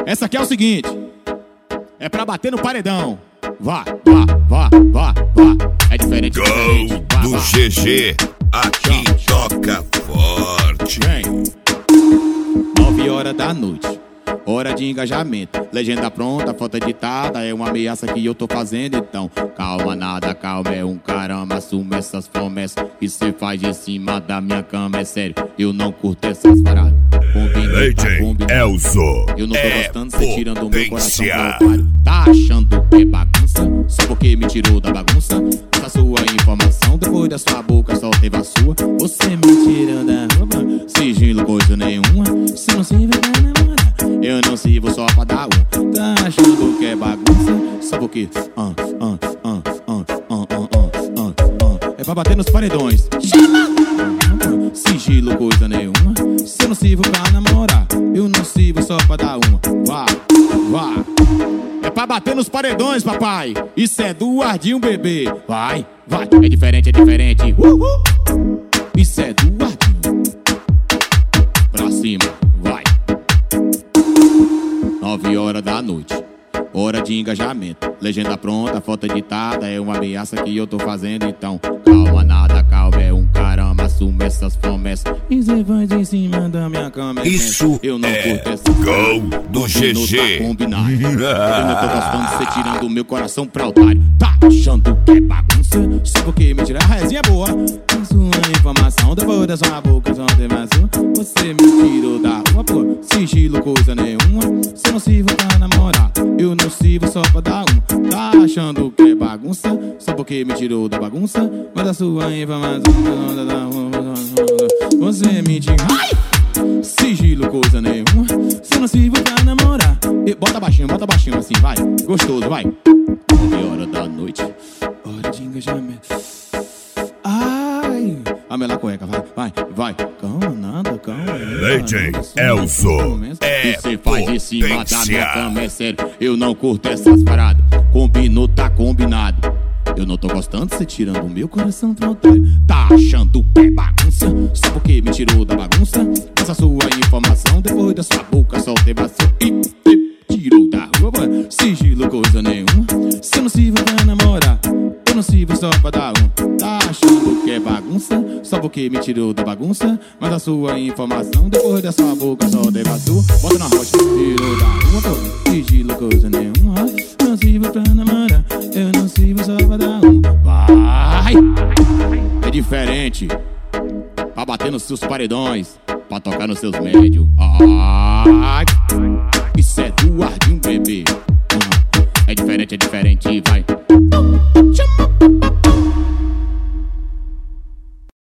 Essa aqui é o seguinte, é pra bater no paredão. Vá, vá, vá, vá, vá. É diferente, Gol diferente. Vá, do vá. GG, aqui toca forte. Vem. 9 horas da noite, hora de engajamento. Legenda pronta, foto editada, é uma ameaça que eu tô fazendo. Então, calma nada, calma, é um caramba. Assume essas promessas que cê faz em cima da minha cama. É sério, eu não curto essas paradas. Legend Elzo Eu não tô gostando, cê tirando o meu coração potência. pro otário. Tá achando que é bagunça, só porque me tirou da bagunça. Essa sua informação, depois da sua boca só teve a sua. Você me tirou da roupa, sigilo coisa nenhuma. Se não serve pra namorar, eu não sirvo só pra dar um. Tá achando que é bagunça, só porque é pra bater nos paredões. Sigilo coisa nenhuma. Se eu não sirvo pra namorar, eu não sirvo só pra dar uma. Vá, vá. É pra bater nos paredões, papai. Isso é do Ardinho, bebê. Vai, vai. É diferente, é diferente. Isso é do Ardinho. Pra cima, vai. 9 horas da noite, hora de engajamento. Legenda pronta, foto editada, é uma ameaça que eu tô fazendo. Então, calma nada, calma, é um caramba. Assume essas promessas e cê faz em cima da minha cama. Isso eu não é curto essa gol do GG. Tá combinado. Eu não tô gostando de cê tirando o meu coração pra otário. Tá achando que é bagunça, só porque me tirar a resenha é boa. A sua informação depois da sua boca só tem mais uma. Você me tirou da rua, pô. Sigilo coisa nenhuma. Se não sirvo pra namorar, eu não sirvo só pra dar uma. Tá achando que é bagunça, só porque me tirou da bagunça. Mas a sua informação você me tirou. Sigilo coisa nenhuma. Se não sirvo pra namorar, bota baixinho assim, vai. Gostoso, vai. 9 horas da noite, hora de engajamento. Ai, a mela cueca, vai, vai. Calma nada, calma. Legend Elzo é você faz em cima da minha potência. cama, é sério. Eu não curto essas paradas. Combinou, tá combinado. Eu não tô gostando de cê tirando o meu coração pra otário. Tá achando que é bagunça, só porque me tirou da bagunça. Essa sua informação, depois da sua boca só teve vazio. E tirou da rua, sigilo coisa nenhuma. Se eu não sirvo pra namorar, eu não sirvo só pra dar um. Tá achando que é bagunça, só porque me tirou da bagunça. Mas a sua informação, depois da sua boca só teve vazio. Bota na rocha, tirou da rua, pô. Sigilo coisa nenhuma. Não sirvo pra namorar, eu não sirvo só pra dar um. Vai! É diferente, pra bater nos seus paredões, pra tocar nos seus médios. Ai! Isso é do Ardinho, bebê. É diferente, vai.